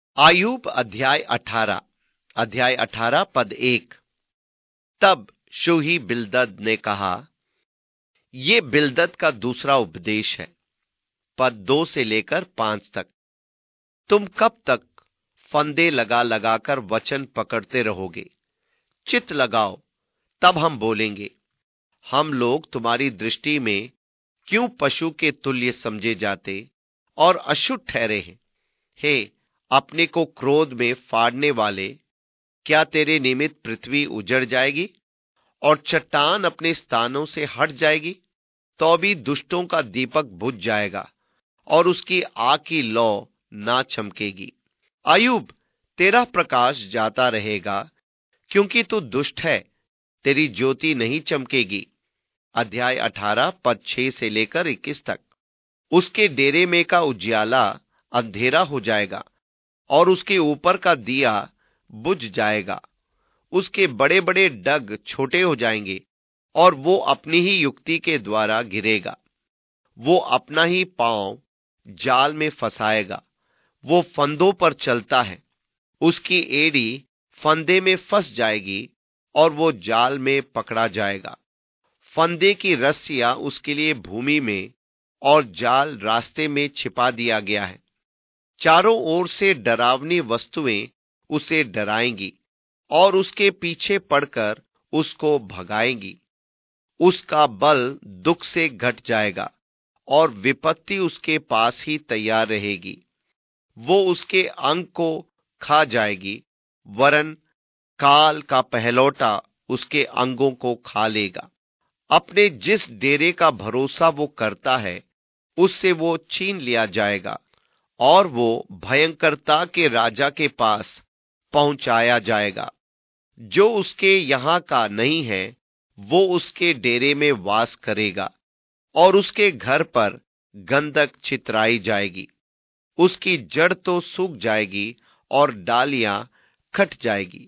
आयूब अध्याय 18 पद 1। तब शूही बिल्दद ने कहा, ये बिल्दद का दूसरा उपदेश है। पद 2 से लेकर 5 तक। तुम कब तक फंदे लगा लगाकर वचन पकड़ते रहोगे? चित लगाओ, तब हम बोलेंगे। हम लोग तुम्हारी दृष्टि में क्यों पशु के तुल्य समझे जाते और अशुद्ध ठहरे हैं? हे अपने को क्रोध में फाड़ने वाले, क्या तेरे निमित्त पृथ्वी उजड़ जाएगी और चट्टान अपने स्थानों से हट जाएगी? तो भी दुष्टों का दीपक बुझ जाएगा और उसकी आग की लौ ना चमकेगी। आयूब, तेरा प्रकाश जाता रहेगा, क्योंकि तू दुष्ट है, तेरी ज्योति नहीं चमकेगी। अध्याय 18 पद 6 से लेकर 21 तक। उसके डेरे में का उजियाला अंधेरा हो जाएगा और उसके ऊपर का दिया बुझ जाएगा। उसके बड़े बड़े डग छोटे हो जाएंगे और वो अपनी ही युक्ति के द्वारा गिरेगा। वो अपना ही पांव जाल में फंसाएगा। वो फंदों पर चलता है, उसकी एड़ी फंदे में फंस जाएगी और वो जाल में पकड़ा जाएगा। फंदे की रस्सियां उसके लिए भूमि में और जाल रास्ते में छिपा दिया गया है। चारों ओर से डरावनी वस्तुएं उसे डराएंगी और उसके पीछे पड़कर उसको भगाएंगी। उसका बल दुख से घट जाएगा और विपत्ति उसके पास ही तैयार रहेगी। वो उसके अंग को खा जाएगी, वरन काल का पहलौटा उसके अंगों को खा लेगा। अपने जिस डेरे का भरोसा वो करता है, उससे वो छीन लिया जाएगा और वो भयंकरता के राजा के पास पहुंचाया जाएगा। जो उसके यहां का नहीं है, वो उसके डेरे में वास करेगा और उसके घर पर गंधक चितराई जाएगी। उसकी जड़ तो सूख जाएगी और डालियां कट जाएगी।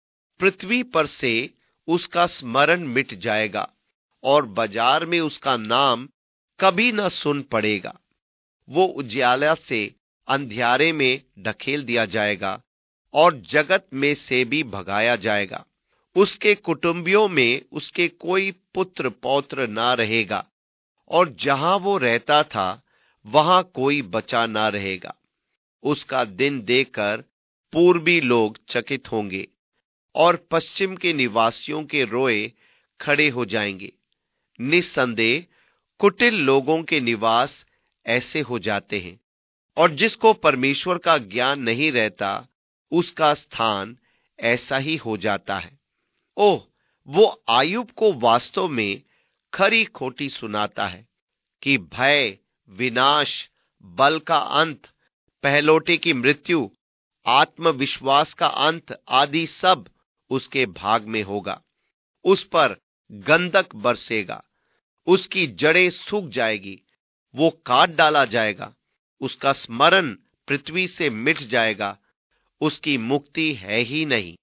पृथ्वी पर से उसका स्मरण मिट जाएगा और बाजार में उसका नाम कभी न सुन पड़ेगा। वो उजियाला से अंधियारे में ढकेल दिया जाएगा और जगत में से भी भगाया जाएगा। उसके कुटुंबियों में उसके कोई पुत्र पौत्र ना रहेगा और जहां वो रहता था वहां कोई बचा ना रहेगा। उसका दिन देखकर पूर्वी लोग चकित होंगे और पश्चिम के निवासियों के रोए खड़े हो जाएंगे। निस्संदेह कुटिल लोगों के निवास ऐसे हो जाते हैं और जिसको परमेश्वर का ज्ञान नहीं रहता, उसका स्थान ऐसा ही हो जाता है। ओह, वो आयूब को वास्तव में खरी खोटी सुनाता है कि भय, विनाश, बल का अंत, पहलौटे की मृत्यु, आत्मविश्वास का अंत आदि सब उसके भाग में होगा। उस पर गंधक बरसेगा, उसकी जड़ें सूख जाएगी, वो काट डाला जाएगा, उसका स्मरण पृथ्वी से मिट जाएगा, उसकी मुक्ति है ही नहीं।